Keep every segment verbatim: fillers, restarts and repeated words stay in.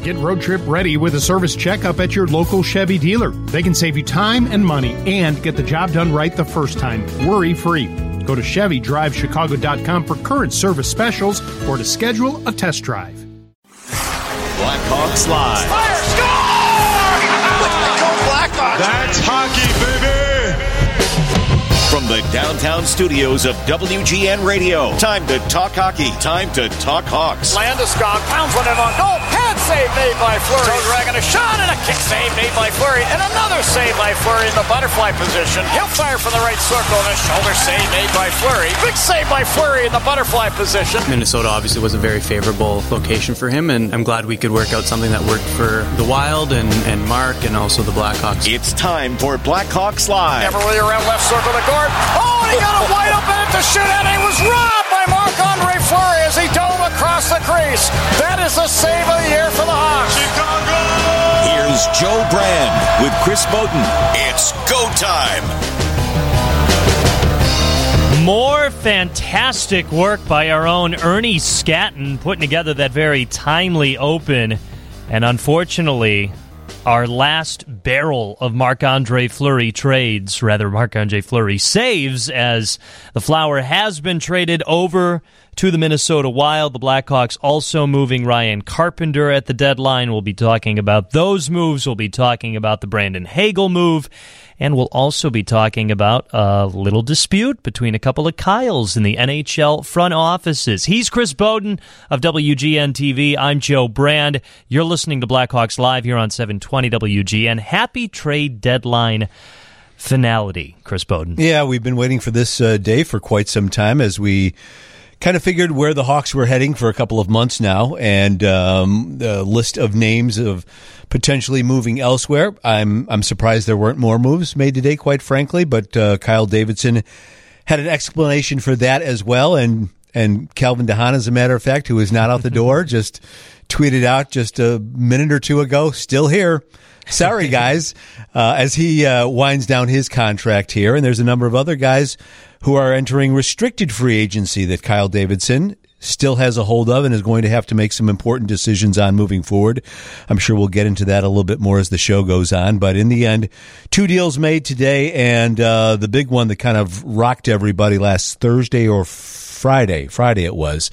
Get road trip ready with a service checkup at your local Chevy dealer. They can save you time and money and get the job done right the first time, worry-free. Go to Chevy Drive Chicago dot com for current service specials or to schedule a test drive. Blackhawks Live. Fire, score! Go Blackhawks! That's hockey, baby! From the downtown studios of W G N Radio, time to talk hockey, time to talk Hawks. Landeskog pounds one in on goal. Pad save made by Fleury. Dragon a shot and a kick save made by Fleury. And another save by Fleury in the butterfly position. He'll fire from the right circle and a shoulder save made by Fleury. Big save by Fleury in the butterfly position. Minnesota obviously was a very favorable location for him, and I'm glad we could work out something that worked for the Wild and, and Mark and also the Blackhawks. It's time for Blackhawks Live. Everly around left circle to guard. Oh, and he got a wide open at the shoot, and he was robbed by Marc-Andre Fleury as he dove across the crease. That is the save of the year for the Hawks. Chicago! Here's Joe Brand with Chris Bowden. It's go time. More fantastic work by our own Ernie Scatton putting together that very timely open. And unfortunately, our last barrel of Marc-Andre Fleury trades, rather Marc-Andre Fleury saves, as the Flower has been traded over to the Minnesota Wild. The Blackhawks also moving Ryan Carpenter at the deadline. We'll be talking about those moves. We'll be talking about the Brandon Hagel move. And we'll also be talking about a little dispute between a couple of Kyles in the N H L front offices. He's Chris Bowden of W G N T V. I'm Joe Brand. You're listening to Blackhawks Live here on seven twenty W G N. Happy trade deadline finality, Chris Bowden. Yeah, we've been waiting for this uh, day for quite some time as we kind of figured where the Hawks were heading for a couple of months now, and um, the list of names of potentially moving elsewhere. I'm I'm surprised there weren't more moves made today, quite frankly, but uh, Kyle Davidson had an explanation for that as well, and and Calvin DeHaan, as a matter of fact, who is not out the door, just tweeted out just a minute or two ago, still here. Sorry, guys, uh, as he uh, winds down his contract here, and there's a number of other guys who are entering restricted free agency that Kyle Davidson still has a hold of and is going to have to make some important decisions on moving forward. I'm sure we'll get into that a little bit more as the show goes on. But in the end, two deals made today, and uh, the big one that kind of rocked everybody last Thursday or Friday, Friday it was,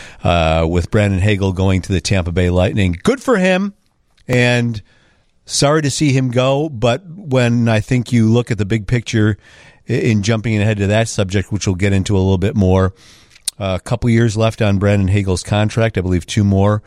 uh, with Brandon Hagel going to the Tampa Bay Lightning. Good for him, and sorry to see him go, but when I think you look at the big picture in jumping ahead to that subject, which we'll get into a little bit more, a couple years left on Brandon Hagel's contract, I believe two more.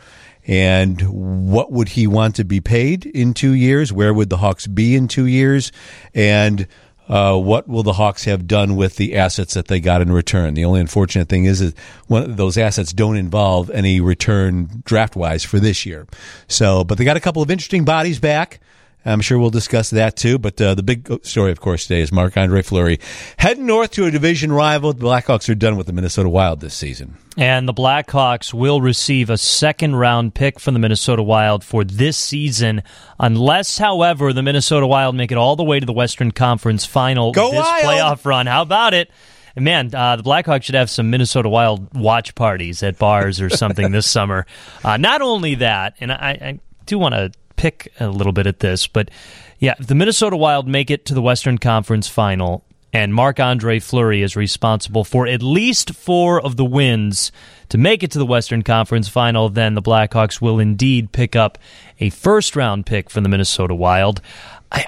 And what would he want to be paid in two years? Where would the Hawks be in two years? And uh, what will the Hawks have done with the assets that they got in return? The only unfortunate thing is that one, those assets don't involve any return draft-wise for this year. So, but they got a couple of interesting bodies back. I'm sure we'll discuss that too, but uh, the big story, of course, today is Marc-Andre Fleury heading north to a division rival. The Blackhawks are done with the Minnesota Wild this season. And the Blackhawks will receive a second-round pick from the Minnesota Wild for this season, unless, however, the Minnesota Wild make it all the way to the Western Conference Final Go this Wild! playoff run. How about it? And man, uh, the Blackhawks should have some Minnesota Wild watch parties at bars or something this summer. Uh, not only that, and I, I do want to pick a little bit at this, but yeah, if the Minnesota Wild make it to the Western Conference Final and Marc-Andre Fleury is responsible for at least four of the wins to make it to the Western Conference Final, then the Blackhawks will indeed pick up a first-round pick from the Minnesota Wild. I,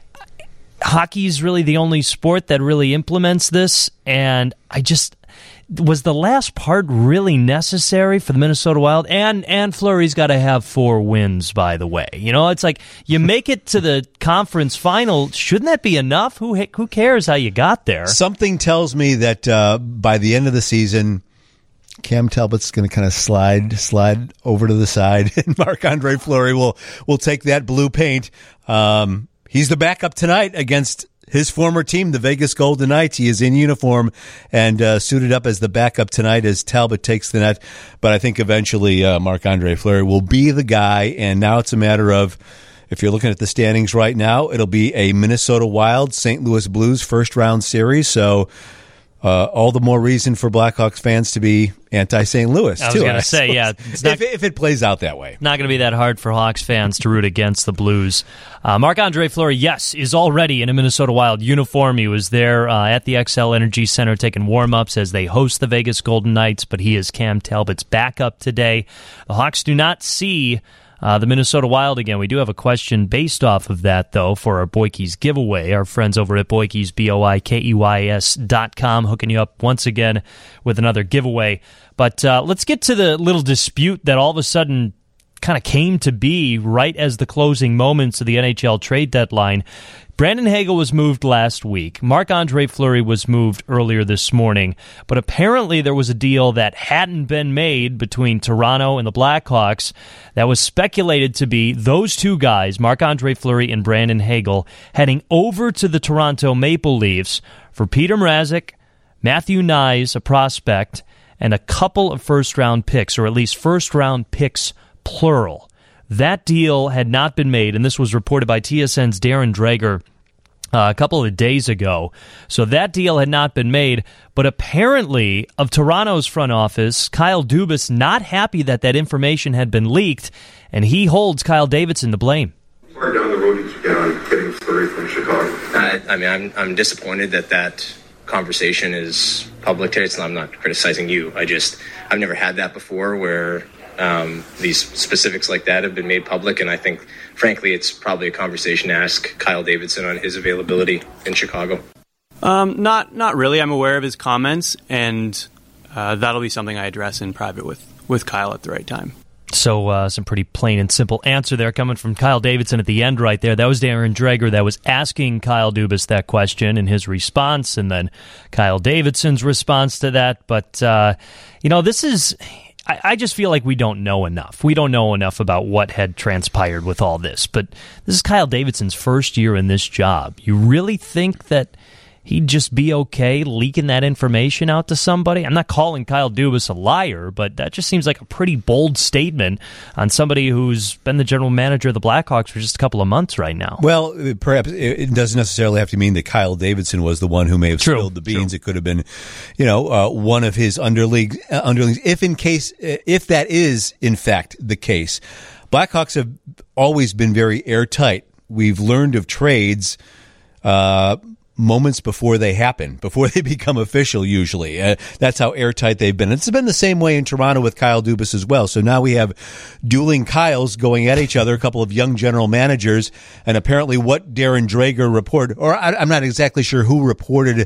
hockey is really the only sport that really implements this, and I just... Was the last part really necessary for the Minnesota Wild? And and Fleury's got to have four wins, by the way. You know, it's like you make it to the conference final. Shouldn't that be enough? Who who cares how you got there? Something tells me that uh, by the end of the season, Cam Talbot's going to kind of slide slide over to the side, and Marc-Andre Fleury will will take that blue paint. Um, he's the backup tonight against his former team, the Vegas Golden Knights. He is in uniform and uh, suited up as the backup tonight as Talbot takes the net. But I think eventually uh, Marc-Andre Fleury will be the guy, and now it's a matter of, if you're looking at the standings right now, it'll be a Minnesota Wild, Saint Louis Blues first-round series. So uh, all the more reason for Blackhawks fans to be anti-Saint Louis, I was too. going to say, yeah. It's not, if, if it plays out that way. Not going to be that hard for Hawks fans to root against the Blues. Uh, Marc-Andre Fleury, yes, is already in a Minnesota Wild uniform. He was there uh, at the X L Energy Center taking warm-ups as they host the Vegas Golden Knights, but he is Cam Talbot's backup today. The Hawks do not see Uh, the Minnesota Wild again. We do have a question based off of that, though, for our Boikeys giveaway. Our friends over at Boikeys, B O I K E Y S dot com, hooking you up once again with another giveaway. But uh, let's get to the little dispute that all of a sudden kind of came to be right as the closing moments of the N H L trade deadline. Brandon Hagel was moved last week. Marc-Andre Fleury was moved earlier this morning. But apparently there was a deal that hadn't been made between Toronto and the Blackhawks that was speculated to be those two guys, Marc-Andre Fleury and Brandon Hagel, heading over to the Toronto Maple Leafs for Peter Mrazek, Matthew Knies, a prospect, and a couple of first-round picks, or at least first-round picks, plural. That deal had not been made, and this was reported by T S N's Darren Dreger uh, a couple of days ago. So that deal had not been made, but apparently of Toronto's front office, Kyle Dubas not happy that that information had been leaked, and he holds Kyle Davidson to blame. Far down the road did you get on getting Fleury from Chicago? I, I mean, I'm I'm disappointed that that conversation is public today. So I'm not criticizing you. I just I've never had that before where Um, these specifics like that have been made public, and I think, frankly, it's probably a conversation to ask Kyle Davidson on his availability in Chicago. Um, not not really. I'm aware of his comments, and uh, that'll be something I address in private with, with Kyle at the right time. So uh, some pretty plain and simple answer there coming from Kyle Davidson at the end right there. That was Darren Dreger that was asking Kyle Dubas that question and his response, and then Kyle Davidson's response to that. But, uh, you know, this is... I just feel like we don't know enough. We don't know enough about what had transpired with all this. But this is Kyle Davidson's first year in this job. You really think that he'd just be okay leaking that information out to somebody? I'm not calling Kyle Dubas a liar, but that just seems like a pretty bold statement on somebody who's been the general manager of the Blackhawks for just a couple of months right now. Well, perhaps it doesn't necessarily have to mean that Kyle Davidson was the one who may have True. spilled the beans. True. It could have been, you know, uh, one of his underleagues, uh, underlings. If in case, if that is in fact the case, Blackhawks have always been very airtight. We've learned of trades, uh, moments before they happen, before they become official, usually. Uh, that's how airtight they've been. It's been the same way in Toronto with Kyle Dubas as well. So now we have dueling Kyles going at each other, a couple of young general managers, and apparently what Darren Dreger reported, or I, I'm not exactly sure who reported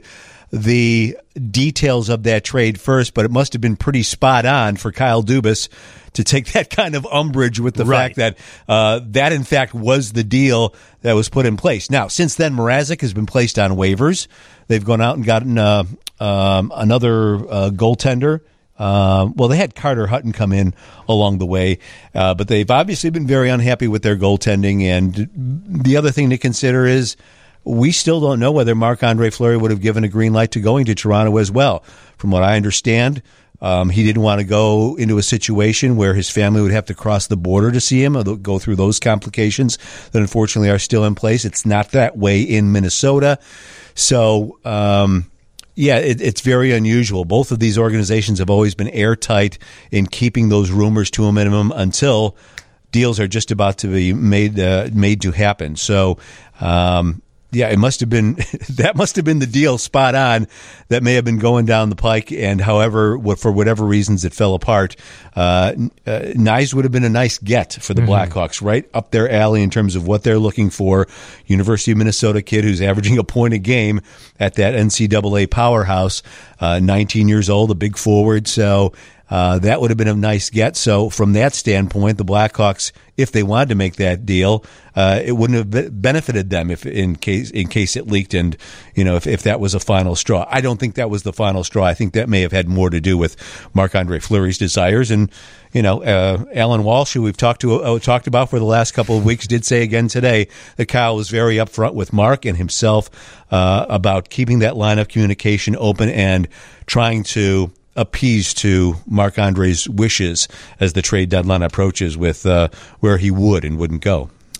the details of that trade first, but it must have been pretty spot on for Kyle Dubas to take that kind of umbrage with the Right. fact that uh, that, in fact, was the deal that was put in place. Now, since then, Mrazek has been placed on waivers. They've gone out and gotten uh, um, another uh, goaltender. Uh, well, they had Carter Hutton come in along the way, uh, but they've obviously been very unhappy with their goaltending. And the other thing to consider is we still don't know whether Marc-Andre Fleury would have given a green light to going to Toronto as well. From what I understand, um, he didn't want to go into a situation where his family would have to cross the border to see him or go through those complications that unfortunately are still in place. It's not that way in Minnesota. So, um, yeah, it, it's very unusual. Both of these organizations have always been airtight in keeping those rumors to a minimum until deals are just about to be made uh, made to happen. So, um, yeah, it must have been that must have been the deal spot on that may have been going down the pike. And however, for whatever reasons, it fell apart. Uh, uh, Knies would have been a nice get for the mm-hmm. Blackhawks, right up their alley in terms of what they're looking for. University of Minnesota kid who's averaging a point a game at that N C double A powerhouse, uh, nineteen years old, a big forward. So uh, that would have been a nice get. So from that standpoint, the Blackhawks, if they wanted to make that deal, uh, it wouldn't have be- benefited them if in case in case it leaked and, you know, if, if that was a final straw. I don't think that was the final straw. I think that may have had more to do with Marc-Andre Fleury's desires. And, you know, uh, Alan Walsh, who we've talked to uh, talked about for the last couple of weeks, did say again today that Kyle was very upfront with Mark and himself uh, about keeping that line of communication open and trying to appease to Marc-Andre's wishes as the trade deadline approaches with uh, where he would and wouldn't go.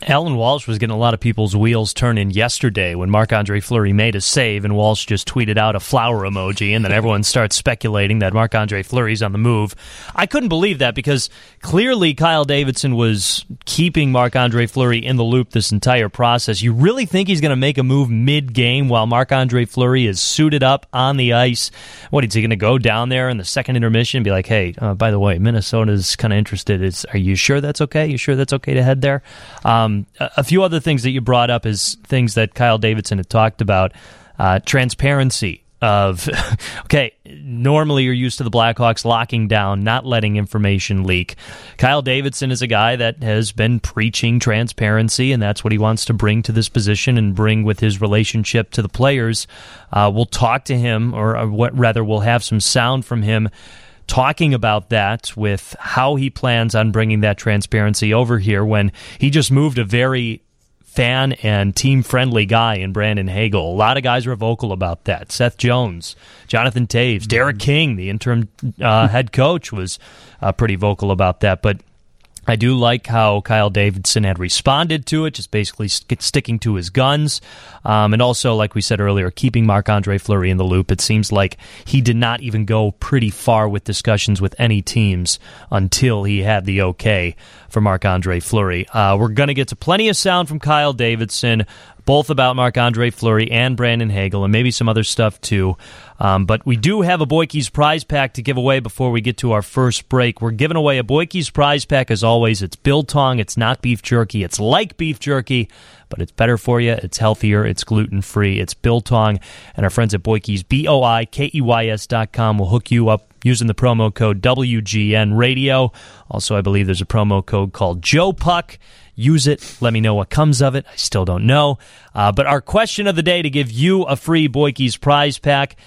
Alan Walsh was getting a lot of people's wheels turning yesterday when Marc-Andre Fleury made a save, and Walsh just tweeted out a flower emoji, and then everyone starts speculating that Marc-Andre Fleury's on the move. I couldn't believe that because clearly Kyle Davidson was keeping Marc-Andre Fleury in the loop this entire process. You really think he's going to make a move mid-game while Marc-Andre Fleury is suited up on the ice? What, is he going to go down there in the second intermission and be like, hey, uh, by the way, Minnesota's kind of interested. Is, are you sure that's okay? You sure that's okay to head there? Um, A few other things that you brought up is things that Kyle Davidson had talked about. Uh, transparency of, okay, normally you're used to the Blackhawks locking down, not letting information leak. Kyle Davidson is a guy that has been preaching transparency, and that's what he wants to bring to this position and bring with his relationship to the players. Uh, we'll talk to him, or, or what rather, we'll have some sound from him talking about that with how he plans on bringing that transparency over here when he just moved a very fan and team-friendly guy in Brandon Hagel. A lot of guys were vocal about that. Seth Jones, Jonathan Taves, Derek King, the interim uh, head coach, was uh, pretty vocal about that. But I do like how Kyle Davidson had responded to it, just basically st- sticking to his guns. Um, and also, like we said earlier, keeping Marc-Andre Fleury in the loop. It seems like he did not even go pretty far with discussions with any teams until he had the okay for Marc-Andre Fleury. Uh, we're going to get to plenty of sound from Kyle Davidson, both about Marc-Andre Fleury and Brandon Hagel, and maybe some other stuff too. Um, but we do have a Boykey's prize pack to give away before we get to our first break. We're giving away a Boykey's prize pack as always. It's biltong. It's not beef jerky. It's like beef jerky, but it's better for you. It's healthier. It's gluten-free. It's biltong. And our friends at Boykey's, B O I K E Y S dot com, will hook you up using the promo code W G N Radio. Also, I believe there's a promo code called Joe Puck. Use it. Let me know what comes of it. I still don't know. Uh, but our question of the day to give you a free Boykey's prize pack: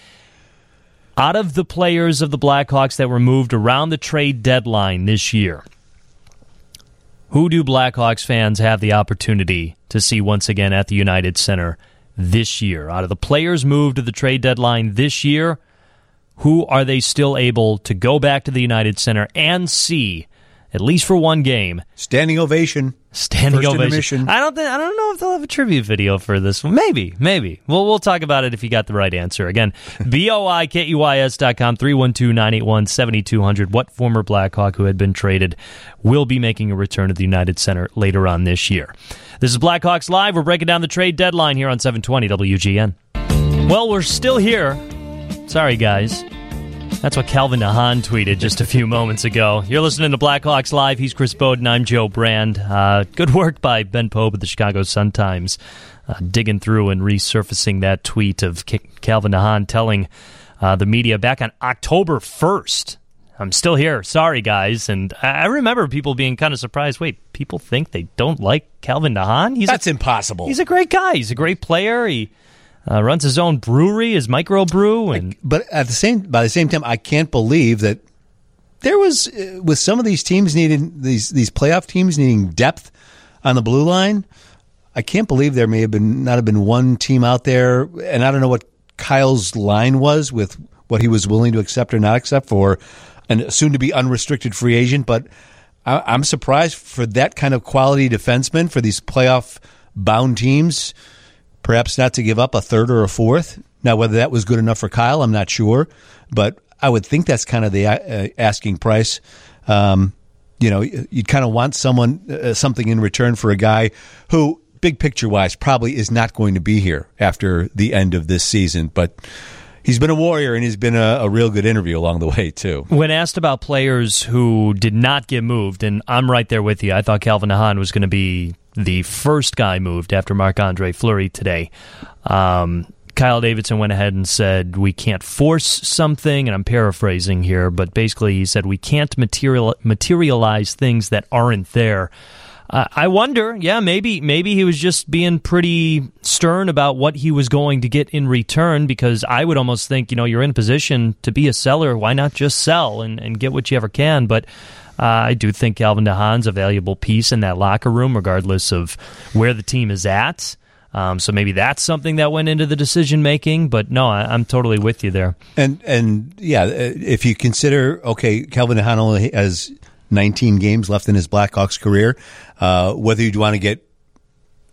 out of the players of the Blackhawks that were moved around the trade deadline this year, who do Blackhawks fans have the opportunity to see once again at the United Center this year? Out of the players moved to the trade deadline this year, who are they still able to go back to the United Center and see, at least for one game? Standing ovation. Standing First ovation. intermission. I don't think I don't know if they'll have a tribute video for this one. Maybe, maybe. We'll we'll talk about it if you got the right answer. Again, B O I K E Y S dot com, three one two, nine eight one, seven two zero zero. What former Blackhawk who had been traded will be making a return to the United Center later on this year? This is Blackhawks Live. We're breaking down the trade deadline here on seven twenty W G N. Well, we're still here. Sorry, guys. That's what Calvin DeHaan tweeted just a few moments ago. You're listening to Blackhawks Live. He's Chris Bowden. I'm Joe Brand. Uh, good work by Ben Pope of the Chicago Sun-Times, uh, digging through and resurfacing that tweet of K- Calvin DeHaan telling uh, the media back on October first, I'm still here. Sorry, guys. And I, I remember people being kind of surprised. Wait, people think they don't like Calvin DeHaan? He's That's a, impossible. He's a great guy. He's a great player. He Uh, runs his own brewery, his microbrew, and but at the same by the same time, I can't believe that there was uh, with some of these teams needing these these playoff teams needing depth on the blue line. I can't believe there may have been not have been one team out there, and I don't know what Kyle's line was with what he was willing to accept or not accept for a soon to be unrestricted free agent. But I, I'm surprised for that kind of quality defenseman for these playoff bound teams. Perhaps not to give up a third or a fourth. Now, whether that was good enough for Kyle, I'm not sure. But I would think that's kind of the uh, asking price. Um, you know, you'd kind of want someone, uh, something in return for a guy who, big picture-wise, probably is not going to be here after the end of this season. But he's been a warrior, and he's been a, a real good interview along the way, too. When asked about players who did not get moved, and I'm right there with you, I thought Calvin DeHaan was going to be the first guy moved after Marc-Andre Fleury today. Um, Kyle Davidson went ahead and said, we can't force something, and I'm paraphrasing here, but basically he said we can't material, materialize things that aren't there. Uh, I wonder, yeah, maybe maybe he was just being pretty stern about what he was going to get in return, because I would almost think, you know, you're in a position to be a seller, why not just sell and, and get what you ever can? But Uh, I do think Calvin DeHaan's a valuable piece in that locker room, regardless of where the team is at. Um, so maybe that's something that went into the decision making. But no, I, I'm totally with you there. And and yeah, if you consider, okay, Calvin DeHaan only has nineteen games left in his Blackhawks career. Uh, whether you want to get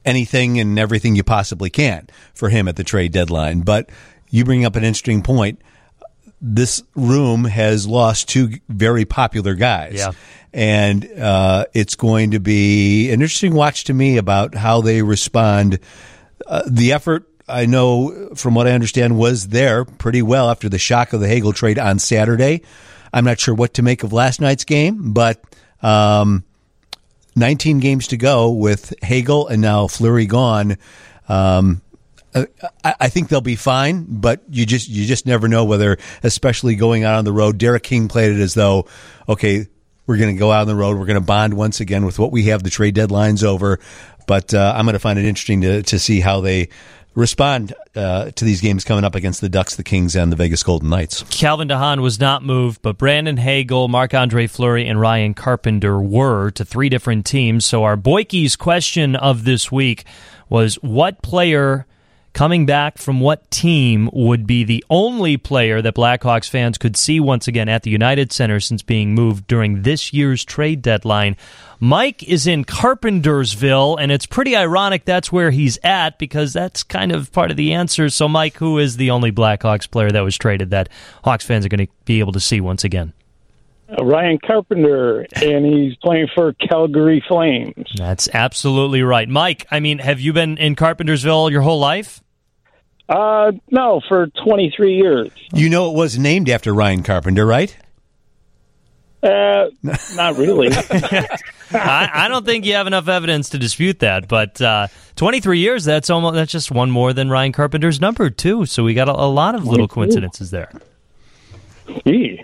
anything and everything you possibly can for him at the trade deadline. But you bring up an interesting point. This room has lost two very popular guys. Yeah. And uh, it's going to be an interesting watch to me about how they respond. Uh, the effort, I know, from what I understand, was there pretty well after the shock of the Hagel trade on Saturday. I'm not sure what to make of last night's game, but um, nineteen games to go with Hagel and now Fleury gone. Um, I, I think they'll be fine, but you just you just never know whether, especially going out on the road. Derek King played it as though, okay, we're going to go out on the road, we're going to bond once again with what we have. The trade deadline's over, but uh, I'm going to find it interesting to to see how they respond uh, to these games coming up against the Ducks, the Kings, and the Vegas Golden Knights. Calvin DeHaan was not moved, but Brandon Hagel, Marc-Andre Fleury, and Ryan Carpenter were to three different teams. So our Boykie's question of this week was, what player coming back from what team would be the only player that Blackhawks fans could see once again at the United Center since being moved during this year's trade deadline? Mike is in Carpentersville, and it's pretty ironic that's where he's at because that's kind of part of the answer. So, Mike, who is the only Blackhawks player that was traded that Hawks fans are going to be able to see once again? Uh, Ryan Carpenter, and he's playing for Calgary Flames. That's absolutely right. Mike, I mean, have you been in Carpentersville your whole life? Uh, no, for twenty-three years. You know it was named after Ryan Carpenter, right? Uh, not really. I, I don't think you have enough evidence to dispute that, but uh, twenty-three years, that's almost that's just one more than Ryan Carpenter's number, too. So we got a, a lot of little coincidences there. Gee.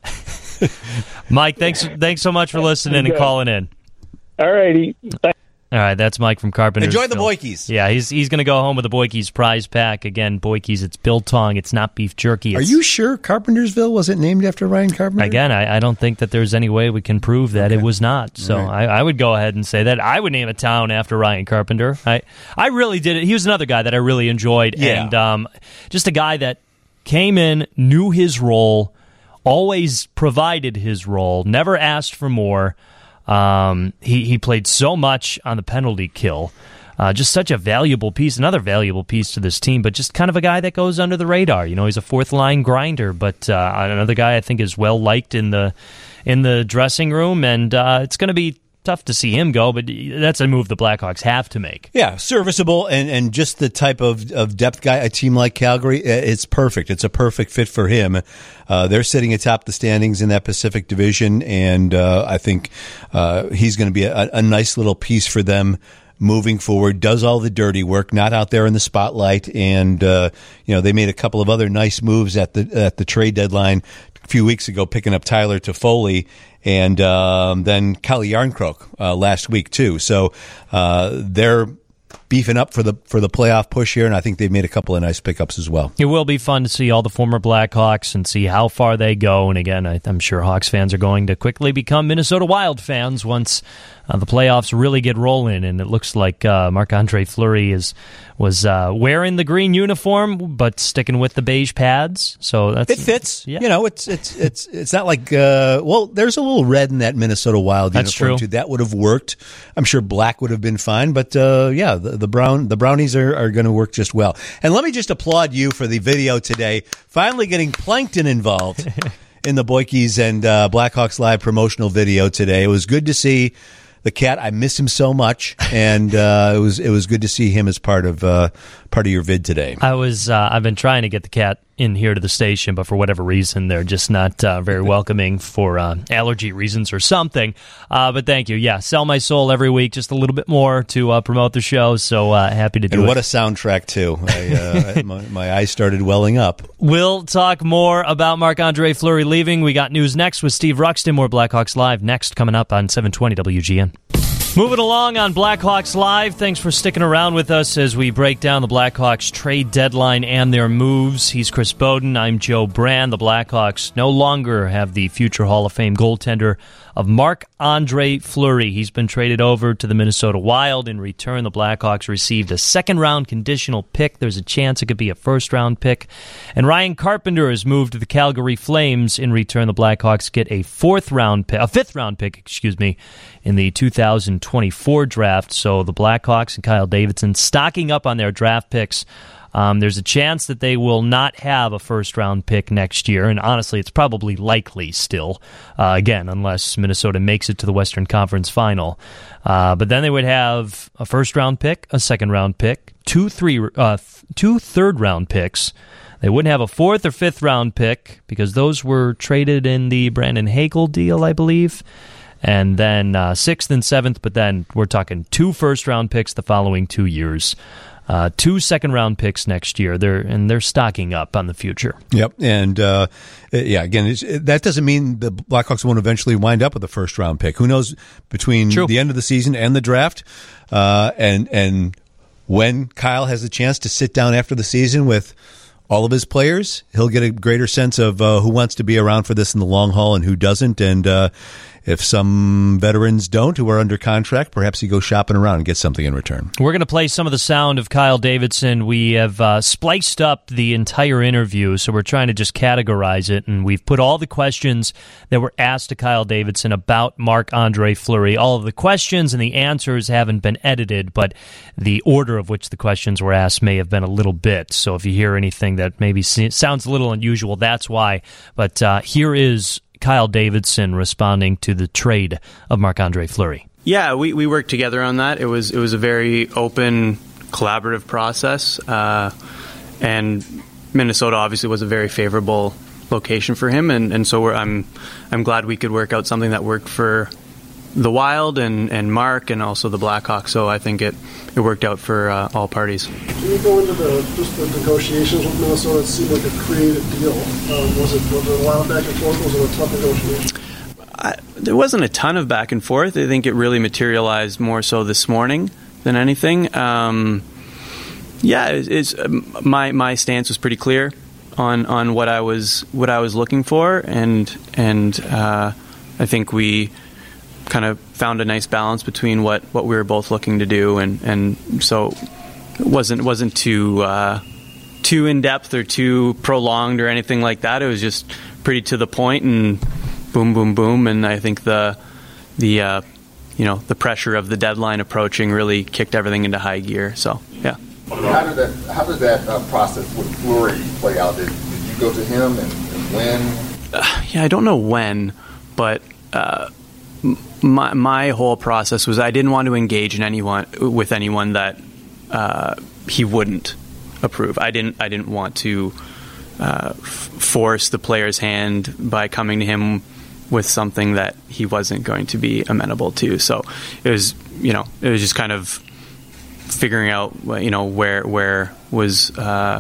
Mike, thanks thanks so much for listening and calling in. All righty. All right, that's Mike from Carpentersville. Enjoy the Boykies. Yeah, he's he's going to go home with the Boykies prize pack. Again, Boykies, it's biltong. It's not beef jerky. It's, Are you sure Carpentersville wasn't named after Ryan Carpenter? Again, I, I don't think that there's any way we can prove that okay. it was not. So right. I, I would go ahead and say that. I would name a town after Ryan Carpenter. I, I really did it. He was another guy that I really enjoyed. Yeah. And um, just a guy that came in, knew his role, always provided his role, never asked for more. Um, he, he played so much on the penalty kill. Uh, just such a valuable piece, another valuable piece to this team, but just kind of a guy that goes under the radar. You know, he's a fourth-line grinder, but uh, another guy I think is well-liked in the in the dressing room, and uh, it's going to be tough to see him go, but that's a move the Blackhawks have to make. Yeah, serviceable and, and just the type of, of depth guy, a team like Calgary, it's perfect. It's a perfect fit for him. Uh, they're sitting atop the standings in that Pacific Division, and uh, I think uh, he's going to be a, a nice little piece for them moving forward, does all the dirty work, not out there in the spotlight, and uh, you know, they made a couple of other nice moves at the at the trade deadline a few weeks ago, picking up Tyler Toffoli and um, then Calle Jarnkrok uh, last week too. So uh, they're beefing up for the for the playoff push here, and I think they've made a couple of nice pickups as well. It will be fun to see all the former Blackhawks and see how far they go. And again, I, I'm sure Hawks fans are going to quickly become Minnesota Wild fans once uh, the playoffs really get rolling. And it looks like uh, Marc-Andre Fleury is was uh, wearing the green uniform, but sticking with the beige pads. So that's it fits. Yeah. You know, it's it's it's it's not like uh, well, there's a little red in that Minnesota Wild that's uniform true. too. That would have worked. I'm sure black would have been fine, but uh, yeah, the, the brown the brownies are, are going to work just well. And let me just applaud you for the video today, finally getting Plankton involved in the Boykies and uh, Blackhawks Live promotional video today. It was good to see the cat. I miss him so much, and uh, it was it was good to see him as part of uh, part of your vid today. I was uh, I've been trying to get the cat in here to the station, but for whatever reason, they're just not uh, very welcoming for uh, allergy reasons or something. Uh, but thank you. Yeah, sell my soul every week, just a little bit more to uh, promote the show. So uh, happy to do and it. And what a soundtrack too! I, uh, my, my eyes started welling up. We'll talk more about Marc-Andre Fleury leaving. We got news next with Steve Ruxton. More Blackhawks Live next, coming up on seven twenty W G N. Moving along on Blackhawks Live, thanks for sticking around with us as we break down the Blackhawks trade deadline and their moves. He's Chris Bowden. I'm Joe Brand. The Blackhawks no longer have the future Hall of Fame goaltender of Marc-Andre Fleury. He's been traded over to the Minnesota Wild. In return, the Blackhawks received a second-round conditional pick. There's a chance it could be a first-round pick. And Ryan Carpenter has moved to the Calgary Flames. In return, the Blackhawks get a fourth-round pick, a fifth-round pick, excuse me, in the two thousand twenty-four draft. So the Blackhawks and Kyle Davidson stocking up on their draft picks. Um, there's a chance that they will not have a first-round pick next year, and honestly, it's probably likely still, uh, again, unless Minnesota makes it to the Western Conference Final. Uh, but then they would have a first-round pick, a second-round pick, two three, uh, two third-round picks. They wouldn't have a fourth or fifth-round pick because those were traded in the Brandon Hagel deal, I believe, and then uh, sixth and seventh, but then we're talking two first-round picks the following two years. Uh, two second-round picks next year. They're and they're stocking up on the future. Yep, and uh, yeah, again, it's, that doesn't mean the Blackhawks won't eventually wind up with a first-round pick. Who knows between True. the end of the season and the draft, uh, and and when Kyle has a chance to sit down after the season with all of his players, he'll get a greater sense of uh, who wants to be around for this in the long haul and who doesn't. And uh, if some veterans don't, who are under contract, perhaps he goes shopping around and gets something in return. We're going to play some of the sound of Kyle Davidson. We have uh, spliced up the entire interview, so we're trying to just categorize it, and we've put all the questions that were asked to Kyle Davidson about Marc-Andre Fleury. All of the questions and the answers haven't been edited, but the order of which the questions were asked may have been a little bit. So if you hear anything that maybe sounds a little unusual, that's why. But uh, here is Kyle Davidson responding to the trade of Marc-Andre Fleury. Yeah, we, we worked together on that. It was it was a very open, collaborative process, uh, and Minnesota obviously was a very favorable location for him, and, and so we're, I'm I'm glad we could work out something that worked for the Wild and, and Mark and also the Blackhawks. So I think it, it worked out for uh, all parties. Can you go into the just the negotiations with Minnesota? It seemed like a creative deal. Um, was it was it a lot back and forth? Was it a tough negotiation? I, there wasn't a ton of back and forth. I think it really materialized more so this morning than anything. Um, yeah, it, it's my my stance was pretty clear on, on what I was what I was looking for, and and uh, I think we kind of found a nice balance between what, what we were both looking to do, and, and so it wasn't wasn't too uh, too in depth or too prolonged or anything like that. It was just pretty to the point and boom, boom, boom. And I think the the uh, you know the pressure of the deadline approaching really kicked everything into high gear. So yeah. How did that how did that uh, process with Fleury play out? Did, did you go to him and, and when? Uh, yeah, I don't know when, but. Uh, My my whole process was I didn't want to engage in anyone with anyone that uh, he wouldn't approve. I didn't I didn't want to uh, f- force the player's hand by coming to him with something that he wasn't going to be amenable to. So it was you know it was just kind of figuring out you know where where was uh,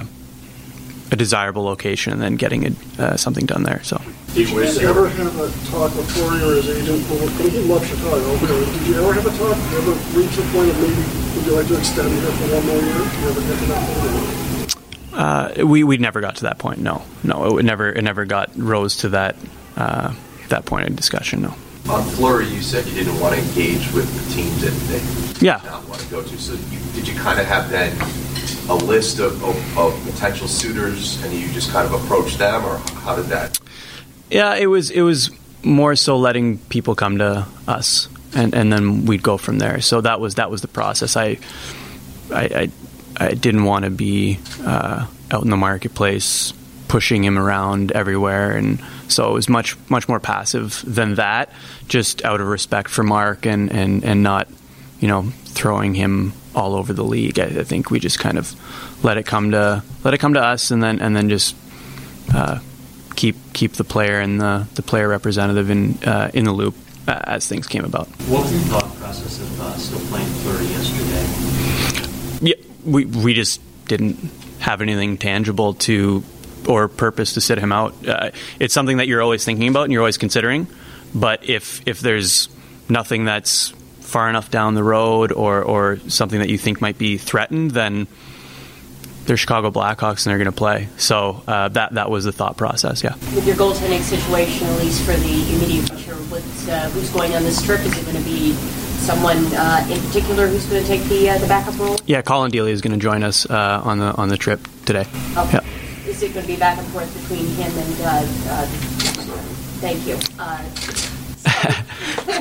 a desirable location and then getting it, uh, something done there. So. Did you ever have a talk with Fleury or his agent? Well, he loved Chicago. Did you ever have a talk? Did you ever reach the point of maybe would you like to extend here for one more year? Did you ever get to that point? Uh, we we never got to that point. No, no, it never it never got rose to that uh, that point of discussion. No. On Fleury, you said you didn't want to engage with the teams that they yeah. did not want to go to. So you, did you kind of have then a list of, of, of potential suitors, and you just kind of approached them, or how did that? Yeah, it was it was more so letting people come to us, and, and then we'd go from there. So that was that was the process. I I I, I didn't want to be uh, out in the marketplace pushing him around everywhere, and so it was much much more passive than that. Just out of respect for Mark, and, and, and not you know throwing him all over the league. I, I think we just kind of let it come to let it come to us, and then and then just. Uh, keep keep the player and the, the player representative in uh, in the loop uh, as things came about. What was your thought process of uh, still playing Fleury yesterday? Yeah, we we just didn't have anything tangible to or purpose to sit him out. Uh, it's something that you're always thinking about and you're always considering, but if if there's nothing that's far enough down the road or, or something that you think might be threatened, then they're Chicago Blackhawks and they're going to play. So uh, that that was the thought process, yeah. With your goaltending situation, at least for the immediate future, what's, uh, who's going on this trip? Is it going to be someone uh, in particular who's going to take the uh, the backup role? Yeah, Colin Dealey is going to join us uh, on the on the trip today. Okay. Yeah. Is it going to be back and forth between him and... Uh, uh, thank you. Uh,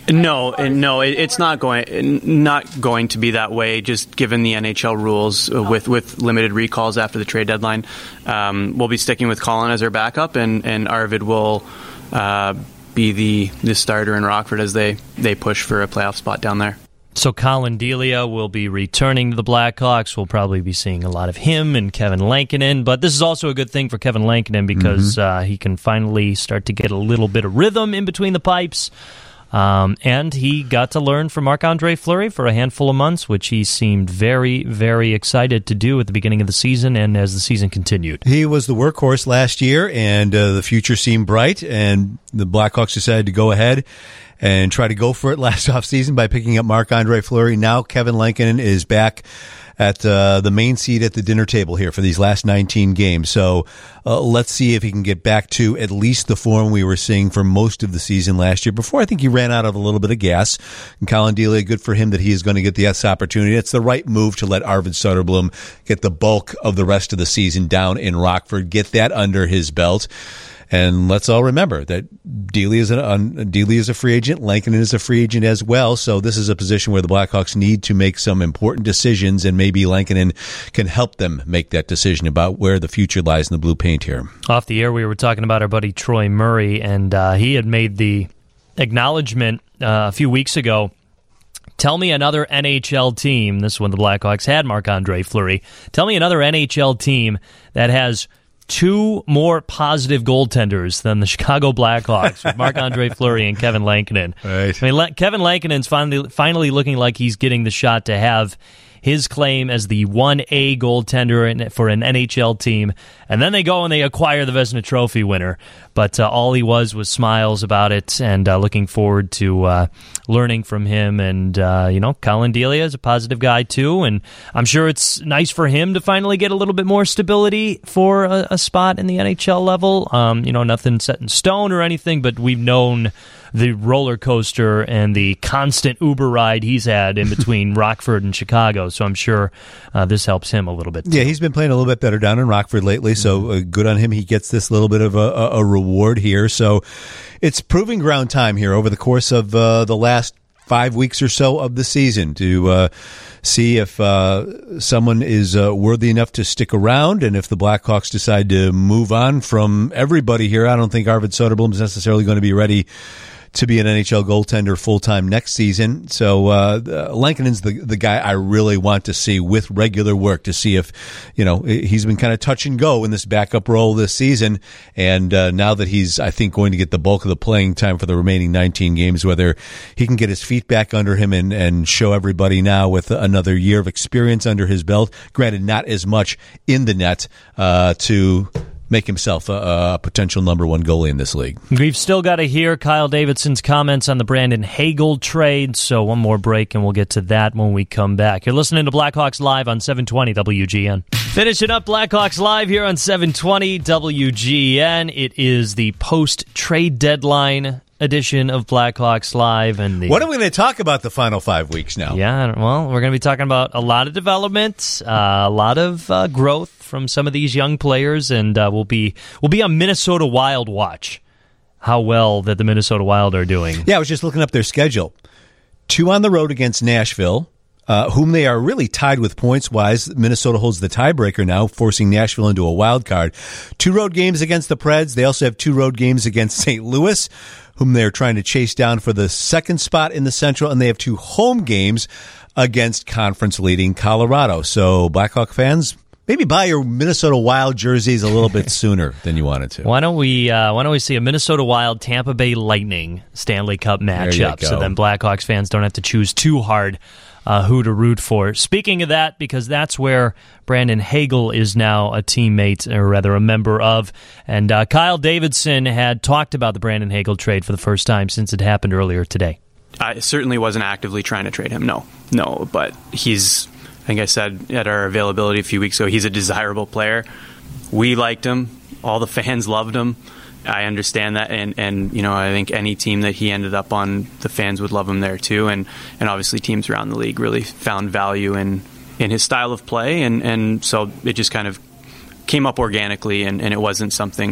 No, no, it, it's not going not going to be that way. Just given the N H L rules uh, with with limited recalls after the trade deadline, um, we'll be sticking with Colin as our backup, and, and Arvid will uh, be the the starter in Rockford as they they push for a playoff spot down there. So Colin Delia will be returning to the Blackhawks. We'll probably be seeing a lot of him and Kevin Lankinen. But this is also a good thing for Kevin Lankinen because mm-hmm. uh, he can finally start to get a little bit of rhythm in between the pipes. Um, and he got to learn from Marc-Andre Fleury for a handful of months, which he seemed very, very excited to do at the beginning of the season and as the season continued. He was the workhorse last year, and uh, the future seemed bright, and the Blackhawks decided to go ahead and try to go for it last offseason by picking up Marc-Andre Fleury. Now Kevin Lankinen is back at uh, the main seat at the dinner table here for these last nineteen games. So uh, let's see if he can get back to at least the form we were seeing for most of the season last year. Before, I think he ran out of a little bit of gas. And Colin Delia, good for him that he is going to get the S opportunity. It's the right move to let Arvid Soderblom get the bulk of the rest of the season down in Rockford, get that under his belt. And let's all remember that Delia is, a, Delia is a free agent. Lankinen is a free agent as well. So this is a position where the Blackhawks need to make some important decisions, and maybe Lankinen can help them make that decision about where the future lies in the blue paint here. Off the air, we were talking about our buddy Troy Murray, and uh, he had made the acknowledgement uh, a few weeks ago. Tell me another N H L team, this is when the Blackhawks had Marc-Andre Fleury, tell me another N H L team that has two more positive goaltenders than the Chicago Blackhawks with Marc-Andre Fleury and Kevin Lankinen. Right. I mean, Le- Kevin Lankinen's finally finally looking like he's getting the shot to have his claim as the one A goaltender in, for an N H L team, and then they go and they acquire the Vezina Trophy winner. But uh, all he was was smiles about it, and uh, looking forward to uh, learning from him. And, uh, you know, Colin Delia is a positive guy, too, and I'm sure it's nice for him to finally get a little bit more stability for a, a spot in the N H L level. Um, you know, nothing set in stone or anything, but we've known the roller coaster and the constant Uber ride he's had in between Rockford and Chicago. So I'm sure uh, this helps him a little bit, too. Yeah, he's been playing a little bit better down in Rockford lately, so uh, good on him. He gets this little bit of a, a, a reward here. So it's proving ground time here over the course of uh, the last five weeks or so of the season to uh, see if uh, someone is uh, worthy enough to stick around, and if the Blackhawks decide to move on from everybody here. I don't think Arvid Soderblom is necessarily going to be ready to be an N H L goaltender full-time next season. So uh, Lankinen's the the guy I really want to see with regular work to see if, you know, he's been kind of touch and go in this backup role this season. And uh, now that he's, I think, going to get the bulk of the playing time for the remaining nineteen games, whether he can get his feet back under him and, and show everybody now with another year of experience under his belt, granted not as much in the net, uh, to make himself a, a potential number one goalie in this league. We've still got to hear Kyle Davidson's comments on the Brandon Hagel trade, so one more break and we'll get to that when we come back. You're listening to Blackhawks Live on seven twenty W G N. Finishing up Blackhawks Live here on seven twenty W G N. It is the post-trade deadline edition of Blackhawks Live. And the, what are we going to talk about the final five weeks now? Yeah, well, we're going to be talking about a lot of development, uh, a lot of uh, growth from some of these young players, and uh, we'll be we'll be on Minnesota Wild watch. How well that the Minnesota Wild are doing. Yeah, I was just looking up their schedule. Two on the road against Nashville, uh, whom they are really tied with points-wise. Minnesota holds the tiebreaker now, forcing Nashville into a wild card. Two road games against the Preds. They also have two road games against Saint Louis, whom they're trying to chase down for the second spot in the Central, and they have two home games against conference-leading Colorado. So, Blackhawk fans, maybe buy your Minnesota Wild jerseys a little bit sooner than you wanted to. Why don't we uh, Why don't we see a Minnesota Wild Tampa Bay Lightning Stanley Cup matchup, so then Blackhawks fans don't have to choose too hard uh, who to root for. Speaking of that, because that's where Brandon Hagel is now a teammate, or rather a member of, and uh, Kyle Davidson had talked about the Brandon Hagel trade for the first time since it happened earlier today. I certainly wasn't actively trying to trade him, no. No, but he's, I think I said at our availability a few weeks ago, he's a desirable player. We liked him. All the fans loved him. I understand that, and, and you know, I think any team that he ended up on, the fans would love him there too, and, and obviously teams around the league really found value in, in his style of play, and, and so it just kind of came up organically, and, and it wasn't something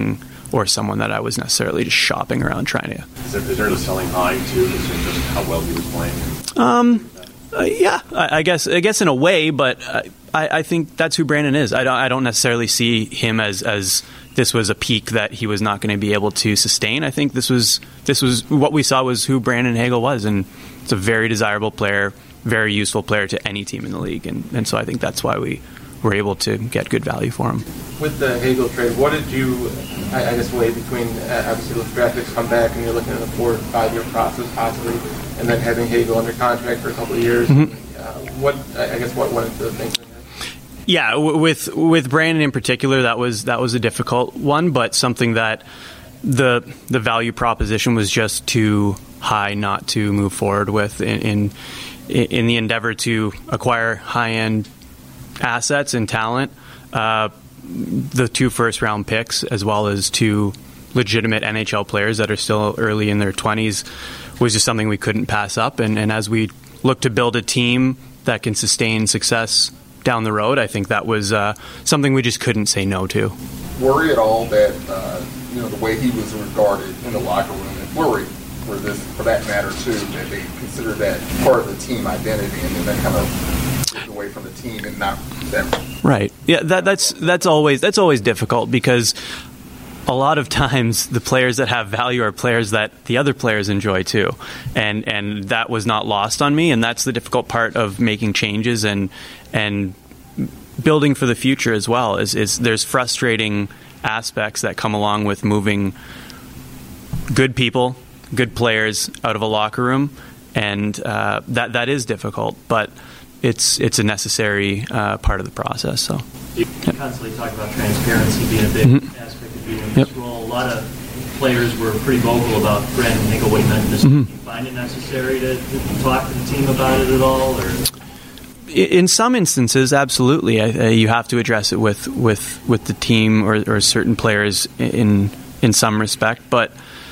or someone that I was necessarily just shopping around trying to. Is there, is there a selling high too, just in just how well he was playing? Um, uh, yeah, I, I guess I guess in a way, but I, I think that's who Brandon is. I don't I don't necessarily see him as as this was a peak that he was not going to be able to sustain. I think this was this was what we saw was who Brandon Hagel was, and it's a very desirable player, very useful player to any team in the league, and, and so I think that's why we were able to get good value for him. With the Hagel trade, what did you, I, I guess, weigh between uh, obviously those draft picks come back and you're looking at a four or five year process possibly, and then having Hagel under contract for a couple of years? Mm-hmm. Uh, what I guess what went into the thinking? Yeah, with with Brandon in particular, that was that was a difficult one, but something that the the value proposition was just too high not to move forward with in in, in the endeavor to acquire high end assets and talent. Uh, the two first round picks, as well as two legitimate N H L players that are still early in their twenties, was just something we couldn't pass up. And, and as we look to build a team that can sustain success down the road, I think that was uh, something we just couldn't say no to. Worry at all that uh, you know the way he was regarded in the locker room, and Fleury, for this, for that matter too, that they consider that part of the team identity, and then that kind of moved away from the team and not them. Right. Yeah. That that's that's always that's always difficult, because a lot of times the players that have value are players that the other players enjoy too, and and that was not lost on me, and that's the difficult part of making changes and and building for the future as well. Is is there's frustrating aspects that come along with moving good people, good players out of a locker room, and uh, that that is difficult, but it's it's a necessary uh, part of the process. So you constantly talk about transparency being a big mm-hmm. aspect of you in this yep. role. A lot of players were pretty vocal about Brandon Hagel, what he meant in this. Mm-hmm. Do you find it necessary to, to talk to the team about it at all, or? In some instances, absolutely. I, uh, you have to address it with, with, with the team or, or certain players in in some respect. But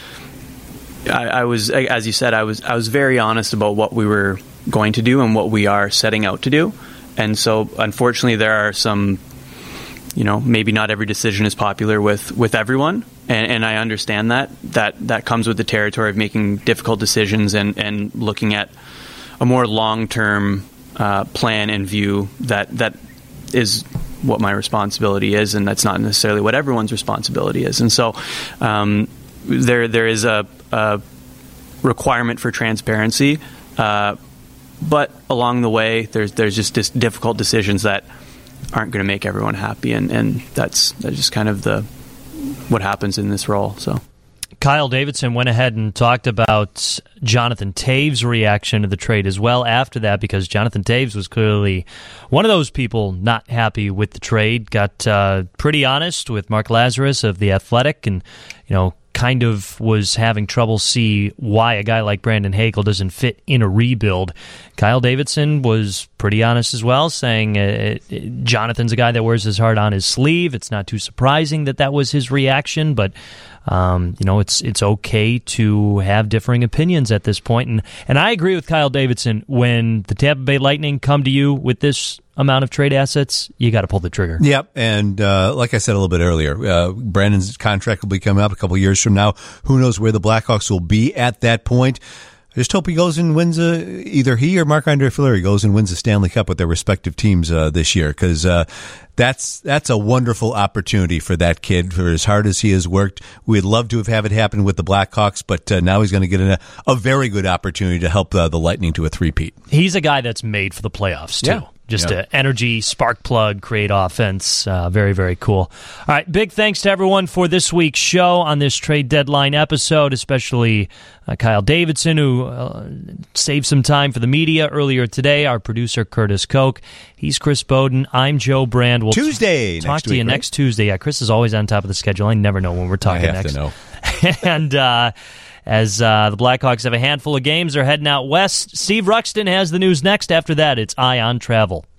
I, I was, as you said, I was I was very honest about what we were going to do and what we are setting out to do. And so, unfortunately, there are some, you know, maybe not every decision is popular with, with everyone, and, and I understand that. That that comes with the territory of making difficult decisions and, and looking at a more long-term Uh, plan and view that that is what my responsibility is, and that's not necessarily what everyone's responsibility is. And so um, there there is a, a requirement for transparency, uh, but along the way there's there's just dis- difficult decisions that aren't going to make everyone happy, and, and that's that's just kind of the what happens in this role. So. Kyle Davidson went ahead and talked about Jonathan Toews' reaction to the trade as well after that, because Jonathan Toews was clearly one of those people not happy with the trade. Got uh, pretty honest with Mark Lazarus of The Athletic, and you know, kind of was having trouble see why a guy like Brandon Hagel doesn't fit in a rebuild. Kyle Davidson was pretty honest as well, saying uh, Jonathan's a guy that wears his heart on his sleeve. It's not too surprising that that was his reaction, but Um, you know, it's it's okay to have differing opinions at this point. And, and I agree with Kyle Davidson. When the Tampa Bay Lightning come to you with this amount of trade assets, you got to pull the trigger. Yep. And uh, like I said a little bit earlier, uh, Brandon's contract will be coming up a couple years from now. Who knows where the Blackhawks will be at that point? I just hope he goes and wins a, either he or Marc-Andre Fleury goes and wins the Stanley Cup with their respective teams uh, this year, because uh, that's that's a wonderful opportunity for that kid. For as hard as he has worked, we'd love to have had it happen with the Blackhawks, but uh, now he's going to get a, a very good opportunity to help uh, the Lightning to a three-peat. He's a guy that's made for the playoffs too. Yeah. Just an energy, spark plug, create offense. Uh, very, very cool. All right, big thanks to everyone for this week's show on this trade deadline episode, especially uh, Kyle Davidson, who uh, saved some time for the media earlier today, our producer, Curtis Koch. He's Chris Bowden. I'm Joe Brand. We'll Tuesday. T- talk to week, you right? next Tuesday. Yeah, Chris is always on top of the schedule. I never know when we're talking I have next. to know. and, uh, As uh, the Blackhawks have a handful of games, they're heading out west. Steve Ruxton has the news next. After that, it's Eye on Travel.